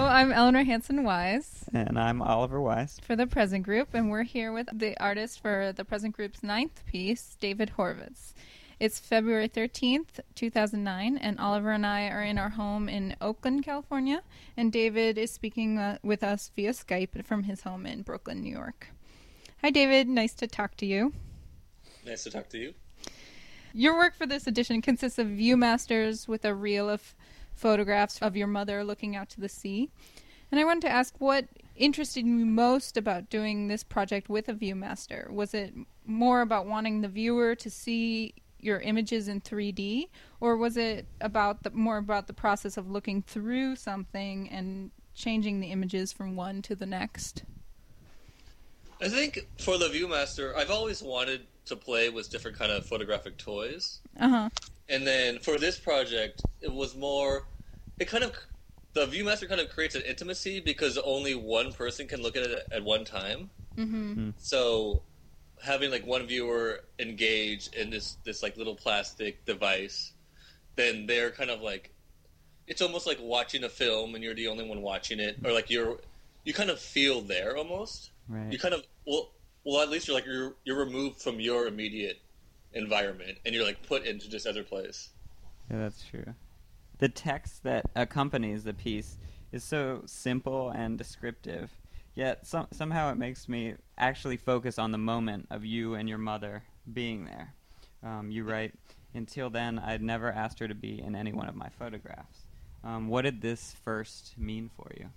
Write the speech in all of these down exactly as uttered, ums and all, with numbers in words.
I'm Eleanor Hanson-Wise. And I'm Oliver Wise. For the Present Group, and we're here with the artist for the Present Group's ninth piece, David Horvitz. It's February thirteenth, two thousand nine, and Oliver and I are in our home in Oakland, California, and David is speaking uh, with us via Skype from his home in Brooklyn, New York. Hi, David. Nice to talk to you. Nice to talk to you. Your work for this edition consists of Viewmasters with a reel of photographs of your mother looking out to the sea. And I wanted to ask what interested you most about doing this project with a Viewmaster. Was it more about wanting the viewer to see your images in three D, or was it about the more about the process of looking through something and changing the images from one to the next? I think for the Viewmaster, I've always wanted to play with different kind of photographic toys. Uh-huh. And then for this project, it was more, it kind of, the Viewmaster kind of creates an intimacy because only one person can look at it at one time. Mm-hmm. Mm. So having like one viewer engage in this, this like little plastic device, then they're kind of like, it's almost like watching a film and you're the only one watching it, or like you're, you kind of feel there almost. Right. You kind of, well, well, at least you're like, you're, you're removed from your immediate environment and you're like put into this other place. Yeah, that's true. The text that accompanies the piece is so simple and descriptive, yet some, somehow it makes me actually focus on the moment of you and your mother being there. Um, you write, "Until then, I'd never asked her to be in any one of my photographs." Um, what did this first mean for you?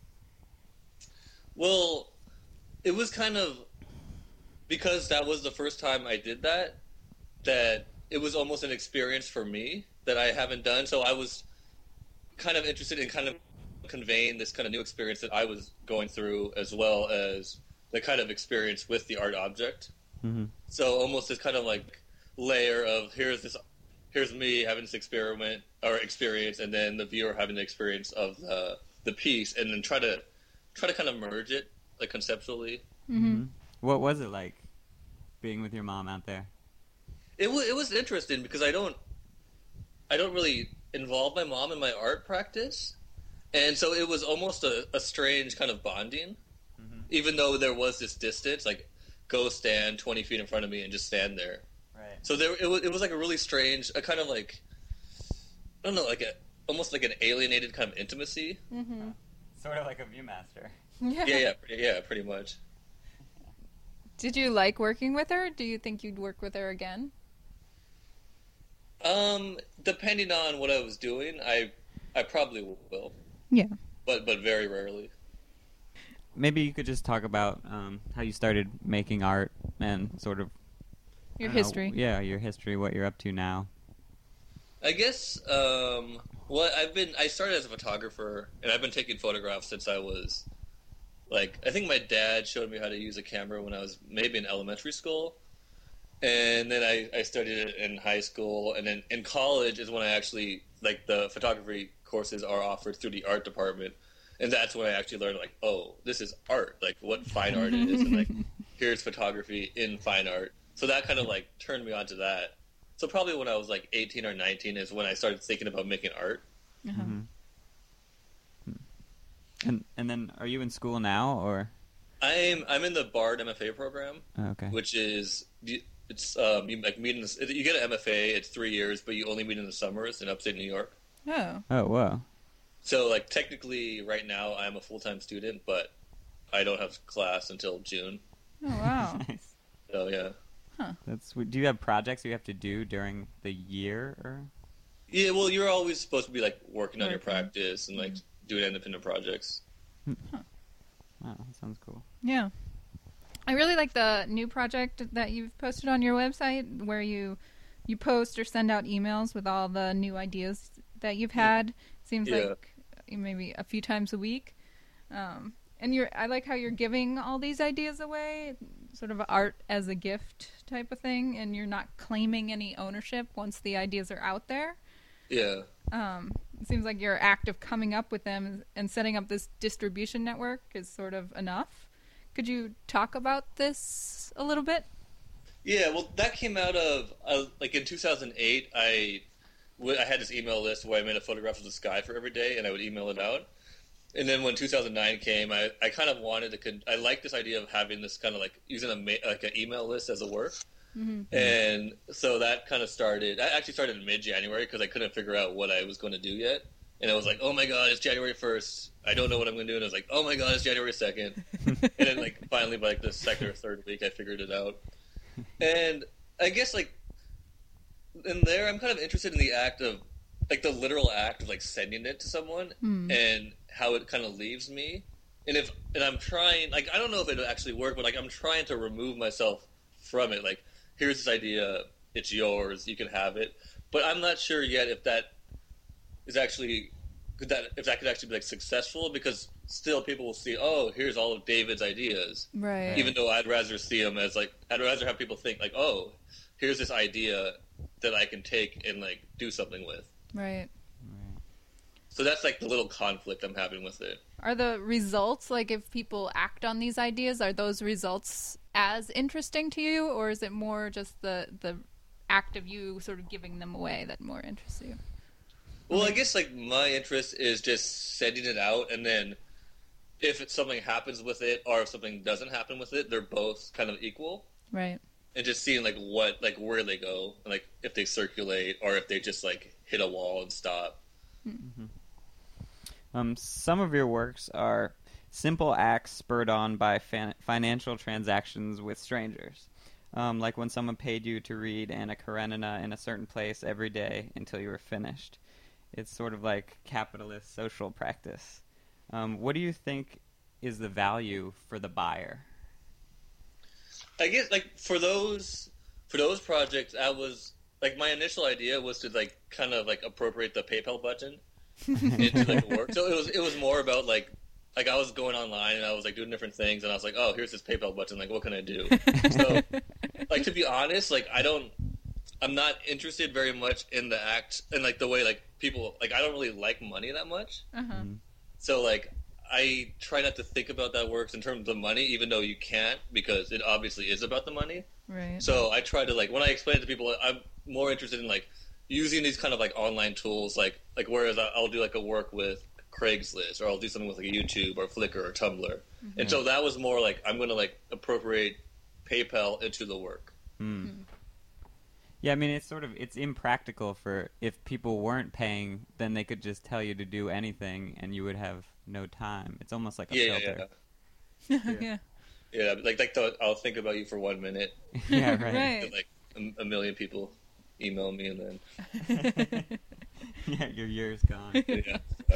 Well, it was kind of, because that was the first time I did that, that it was almost an experience for me that I haven't done. So I was kind of interested in kind of conveying this kind of new experience that I was going through, as well as the kind of experience with the art object. Mm-hmm. So almost this kind of like layer of here's this, here's me having this experiment or experience, and then the viewer having the experience of the the piece, and then try to try to kind of merge it like conceptually. Mm-hmm. What was it like being with your mom out there? It was it was interesting because I don't I don't really involve my mom in my art practice, and so it was almost a, a strange kind of bonding, Mm-hmm. even though there was this distance. Like, go stand twenty feet in front of me and just stand there. Right. So there it was it was like a really strange, a kind of like, I don't know, like a almost like an alienated kind of intimacy. Mm-hmm. Sort of like a Viewmaster. Yeah. Yeah, yeah, pretty, yeah, pretty much. Did you like working with her? Do you think you'd work with her again? Um, depending on what I was doing, I I probably will, Yeah. but but very rarely. Maybe you could just talk about um, how you started making art and sort of Your I don't know, history. yeah, your history, what you're up to now. I guess um, what I've been I started as a photographer, and I've been taking photographs since I was like, I think my dad showed me how to use a camera when I was maybe in elementary school, and then I, I studied it in high school, and then in college is when I actually, like, the photography courses are offered through the art department, and that's when I actually learned, like, oh, this is art, like what fine art is, and like here's photography in fine art. So that kind of like turned me on to that. So probably when I was like eighteen or nineteen is when I started thinking about making art. Uh-huh. Mm-hmm. And and then, are you in school now, or? I'm I'm in the BARD M F A program, Oh, okay. which is it's um you like meet in the, you get an M F A, it's three years, but you only meet in the summers in upstate New York. Oh. Oh, whoa. So like technically right now I'm a full time student, but I don't have class until June. Oh, wow. Nice. So yeah, That's. Do you have projects you have to do during the year, or? yeah. Well, you're always supposed to be like working on your Working. practice and like doing independent projects. Wow, that sounds cool. Yeah. I really like the new project that you've posted on your website where you you post or send out emails with all the new ideas that you've had. Seems Yeah. like maybe a few times a week. Um, and you're I like how you're giving all these ideas away, sort of art as a gift type of thing, and you're not claiming any ownership once the ideas are out there. Yeah. Um, it seems like your act of coming up with them and setting up this distribution network is sort of enough. Could you talk about this a little bit? Yeah, well, that came out of, uh, like, in two thousand eight, I, w- I had this email list where I made a photograph of the sky for every day, and I would email it out. and then when two thousand nine came, I, I kind of wanted to. Con- I liked this idea of having this kind of like using a ma- like an email list as a work, Mm-hmm. and so that kind of started. I actually started in mid January because I couldn't figure out what I was going to do yet, and I was like, "Oh my god, it's January first. I don't know what I'm going to do." And I was like, "Oh my god, it's January second." And then like finally, by like the second or third week, I figured it out. And I guess like in there, I'm kind of interested in the act of like the literal act of like sending it to someone Mm. and how it kind of leaves me. And if and I'm trying, like I don't know if it'll actually work, but like I'm trying to remove myself from it. Like, here's this idea, it's yours, you can have it. But I'm not sure yet if that is actually could that if that could actually be like successful, because still people will see, oh, here's all of David's ideas. Right. Even though I'd rather see them as like I'd rather have people think like, oh, here's this idea that I can take and like do something with. Right. So that's like the little conflict I'm having with it. Are the results, like if people act on these ideas, are those results as interesting to you, or is it more just the the act of you sort of giving them away that more interests you? Well, I guess like my interest is just sending it out, and then if it, something happens with it or if something doesn't happen with it, they're both kind of equal. Right. And just seeing like what like where they go, like if they circulate or if they just like hit a wall and stop. Mm-hmm. Um, some of your works are simple acts spurred on by fan- financial transactions with strangers, um, like when someone paid you to read Anna Karenina in a certain place every day until you were finished. It's sort of like capitalist social practice. Um, what do you think is the value for the buyer? I guess like for those for those projects, I was like my initial idea was to like kind of like appropriate the PayPal button into like work. So it was it was more about like like I was going online and I was like doing different things and I was like, oh, here's this PayPal button. Like, what can I do? So like to be honest, like I don't, I'm not interested very much in the act and like the way like people like I don't really like money that much. Uh-huh. Mm-hmm. So like I try not to think about that works in terms of money, even though you can't because it obviously is about the money. Right. So I try to like when I explain it to people, I'm more interested in like using these kind of like online tools, like like whereas I'll do like a work with Craigslist or I'll do something with like a YouTube or Flickr or Tumblr, mm-hmm. and so that was more like I'm going to like appropriate PayPal into the work. Mm. Mm. Yeah, I mean it's sort of it's impractical for if people weren't paying, then they could just tell you to do anything and you would have no time. It's almost like a yeah, filter. Yeah. yeah. yeah. Yeah, like like the, I'll think about you for one minute. Yeah, right. right. And, like a, a million people email me and then yeah, your year's gone. yeah.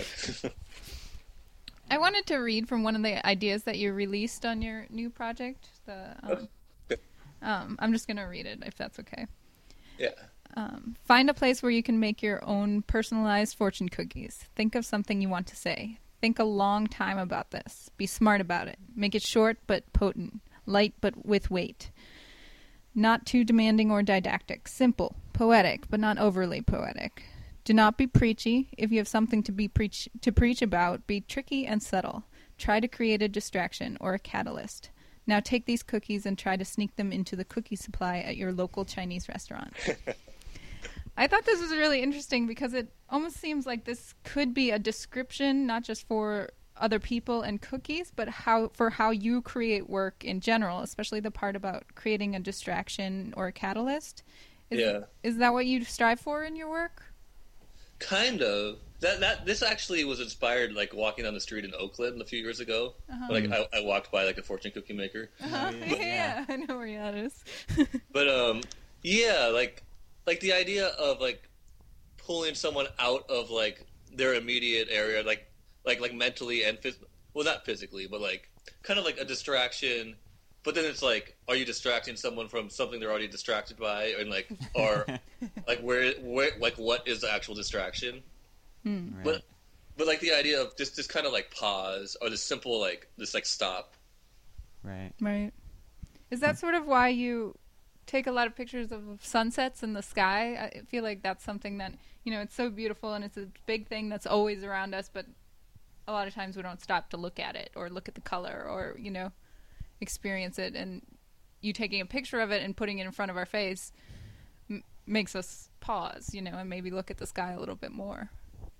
I wanted to read from one of the ideas that you released on your new project. The um, um, I'm just going to read it if that's okay. Yeah. Um, find a place where you can make your own personalized fortune cookies. Think of something you want to say. Think a long time about this. Be smart about it. Make it short but potent. Light but with weight. Not too demanding or didactic. Simple. Poetic, but not overly poetic. Do not be preachy. If you have something to be preach to preach about, be tricky and subtle. Try to create a distraction or a catalyst. Now take these cookies and try to sneak them into the cookie supply at your local Chinese restaurant. I thought this was really interesting because it almost seems like this could be a description not just for other people and cookies, but how for how you create work in general, especially the part about creating a distraction or a catalyst. Is, yeah. Is that what you strive for in your work? Kind of. That that this actually was inspired like walking down the street in Oakland a few years ago. Uh-huh. Like I, I walked by like a fortune cookie maker. Uh-huh. Oh, yeah. yeah. yeah, I know where that is. But um, yeah, like like the idea of like pulling someone out of like their immediate area, like like like mentally and phys- well, not physically, but like kind of like a distraction. But then it's like, are you distracting someone from something they're already distracted by, and like, or like where where like what is the actual distraction? Hmm. Right. But but like the idea of just just kind of like pause or this simple like this like stop. Right. Right. Is that sort of why you take a lot of pictures of sunsets in the sky? I feel like that's something that, you know, it's so beautiful and it's a big thing that's always around us, but a lot of times we don't stop to look at it or look at the color or, you know, experience it. And you taking a picture of it and putting it in front of our face m- makes us pause, you know, and maybe look at the sky a little bit more.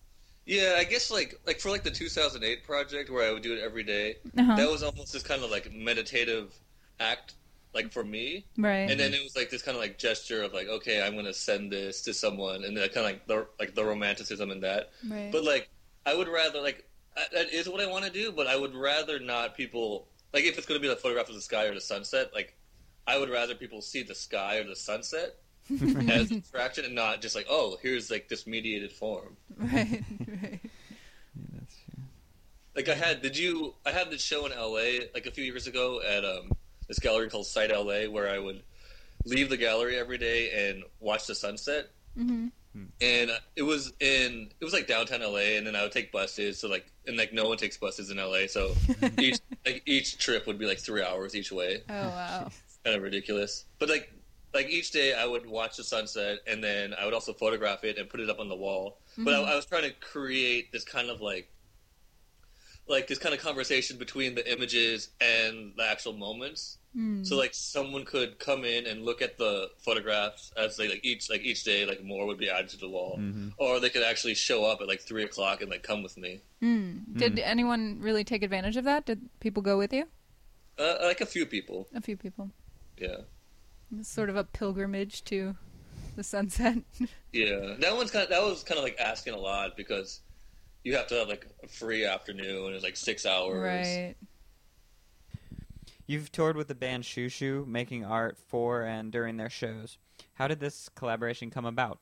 Yeah, I guess like like for like the two thousand eight project where I would do it every day, Uh-huh. that was almost this kind of like meditative act, like for me. Right. And then it was like this kind of like gesture of like, okay, I'm gonna send this to someone, and then kind of like the like the romanticism in that. Right. But like, I would rather like I- that is what I want to do, but I would rather not people like if it's gonna be a photograph of the sky or the sunset, like I would rather people see the sky or the sunset as abstraction and not just like, oh, here's like this mediated form. Right. Right. Yeah, that's true. Like I had, did you? I had this show in L A like a few years ago at um, this gallery called Site L A, where I would leave the gallery every day and watch the sunset. Mm-hmm. And it was in, it was like downtown L A, and then I would take buses. So like, and like no one takes buses in L A, so each like each trip would be like three hours each way. Oh wow. Kind of ridiculous. But like, like each day I would watch the sunset, and then I would also photograph it and put it up on the wall. Mm-hmm. But I, I was trying to create this kind of like. like this kind of conversation between the images and the actual moments. Mm. So like someone could come in and look at the photographs as they like each like each day like more would be added to the wall, Mm-hmm. or they could actually show up at like three o'clock and like come with me. Mm. Did Mm. anyone really take advantage of that? Did people go with you? Uh, like a few people, A few people. yeah, It's sort of a pilgrimage to the sunset. yeah. That one's kind of, that was kind of like asking a lot because you have to have like a free afternoon. It's like six hours. Right. You've toured with the band Shoo Shoo, making art for and during their shows. How did this collaboration come about?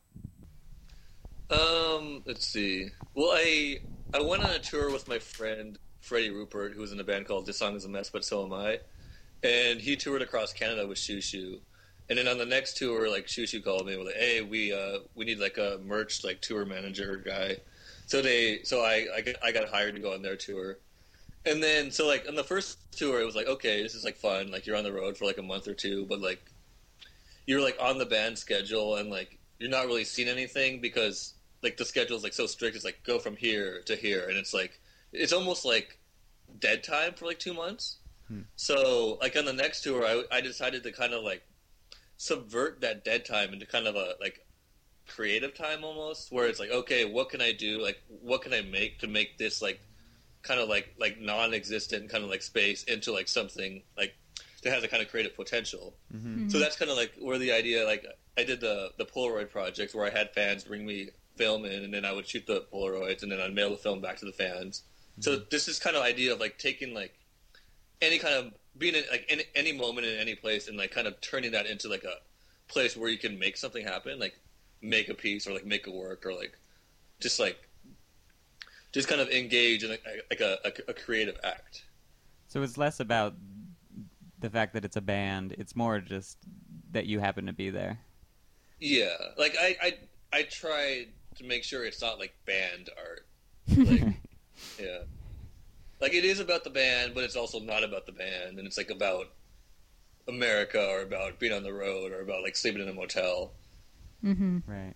Um, let's see. Well, I I went on a tour with my friend Freddie Rupert, who was in a band called This Song Is a Mess, But So Am I, and he toured across Canada with Shoo Shoo. And then on the next tour, like Shoo Shoo called me and was like, "Hey, we uh we need like a merch like tour manager guy." So they so I I got, I got hired to go on their tour. And then, so, like, on the first tour, it was like, okay, this is, like, fun. Like, you're on the road for, like, a month or two, but, like, you're, like, on the band schedule, and, like, you're not really seeing anything because, like, the schedule's, like, so strict. It's, like, go from here to here, and it's, like, it's almost, like, dead time for, like, two months. Hmm. So, like, on the next tour, I, I decided to kind of, like, subvert that dead time into kind of a, like, creative time almost, where it's, like, okay, what can I do? Like, what can I make to make this, like, kind of like like non-existent kind of like space into like something like that has a kind of creative potential. Mm-hmm. So that's kind of like where the idea, like I did the the Polaroid project where I had fans bring me film in, and then I would shoot the Polaroids, and then I'd mail the film back to the fans. Mm-hmm. So this is kind of idea of like taking like any kind of being in like any, any moment in any place and like kind of turning that into like a place where you can make something happen, like make a piece or like make a work or like just like just kind of engage in a, like a, a, a creative act. So it's less about the fact that it's a band. It's more just that you happen to be there. Yeah, like I, I, I try to make sure it's not like band art. Like, yeah, like it is about the band, but it's also not about the band, and it's like about America or about being on the road or about like sleeping in a motel. Mm-hmm. Right.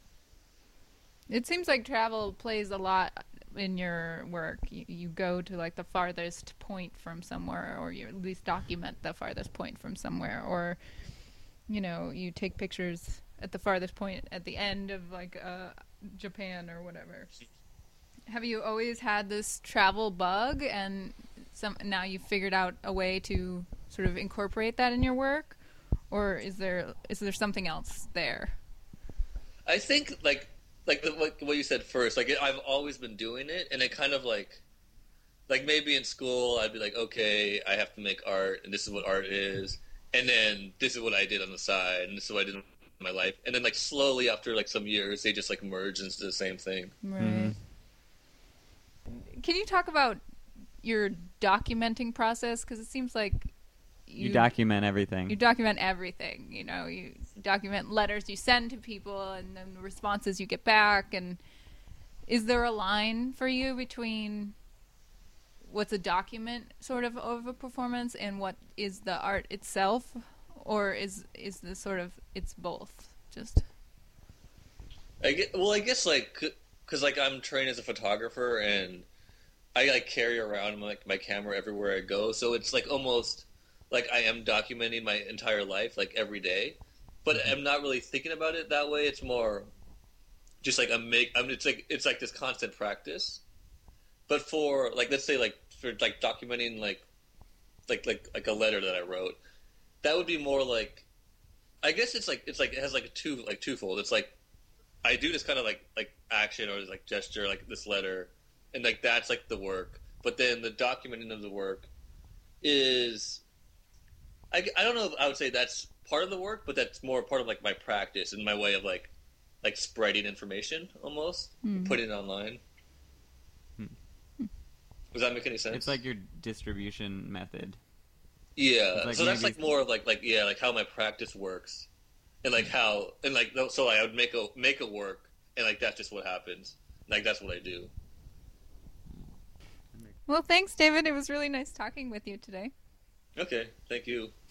It seems like travel plays a lot in your work. You, you go to like the farthest point from somewhere, or you at least document the farthest point from somewhere, or you know, you take pictures at the farthest point at the end of like uh, Japan or whatever. Have you always had this travel bug, and some now you've figured out a way to sort of incorporate that in your work, or is there is there something else there? I think like like the, like what you said first, like it, I've always been doing it, and it kind of like like maybe in school I'd be like, okay, I have to make art, and this is what art is, and then this is what I did on the side, and this is what I did in my life, and then like slowly after like some years they just like merge into the same thing. Right. Mm-hmm. Can you talk about your documenting process? Because it seems like You, you document everything. You document everything. You know, you document letters you send to people, and then the responses you get back. And is there a line for you between what's a document sort of of a performance and what is the art itself, or is is the sort of it's both? Just I get, well, I guess like because like I'm trained as a photographer, and I like carry around my, like my camera everywhere I go, so it's like almost like I am documenting my entire life like every day, but I'm not really thinking about it that way. It's more just like a make. I mean, it's like it's like this constant practice. But for like, let's say like for like documenting like like like like a letter that I wrote, that would be more like. I guess it's like it's like it has like a two like twofold. It's like I do this kind of like like action or like gesture like this letter, and like that's like the work. But then the documenting of the work is I, I don't know if I would say that's part of the work, but that's more part of like my practice and my way of like like spreading information almost, Mm. putting it online. Hmm. Does that make any sense? It's like your distribution method. Yeah, like so that's maybe- like more of like like yeah, like how my practice works, and like how and like so I would make a make a work, and like that's just what happens. Like that's what I do. Well, thanks, David. It was really nice talking with you today. Okay, thank you.